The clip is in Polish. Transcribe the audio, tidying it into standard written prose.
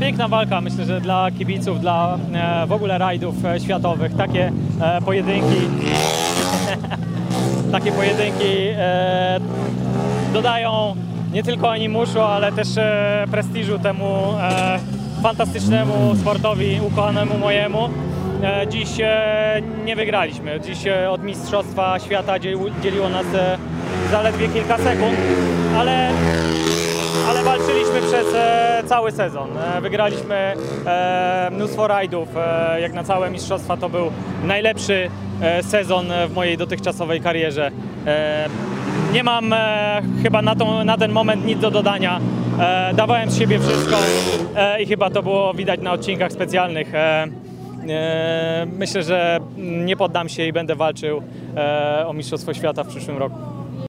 piękna walka, myślę, że dla kibiców, dla w ogóle rajdów światowych. Takie pojedynki takie pojedynki dodają nie tylko animuszu, ale też prestiżu temu fantastycznemu sportowi, ukochanemu mojemu. Dziś nie wygraliśmy. Dziś od Mistrzostwa Świata dzieliło nas zaledwie kilka sekund, ale walczyliśmy przez cały sezon. Wygraliśmy mnóstwo rajdów. Jak na całe mistrzostwa to był najlepszy sezon w mojej dotychczasowej karierze. Nie mam chyba na ten moment nic do dodania. Dawałem z siebie wszystko i chyba to było widać na odcinkach specjalnych. Myślę, że nie poddam się i będę walczył o Mistrzostwo Świata w przyszłym roku.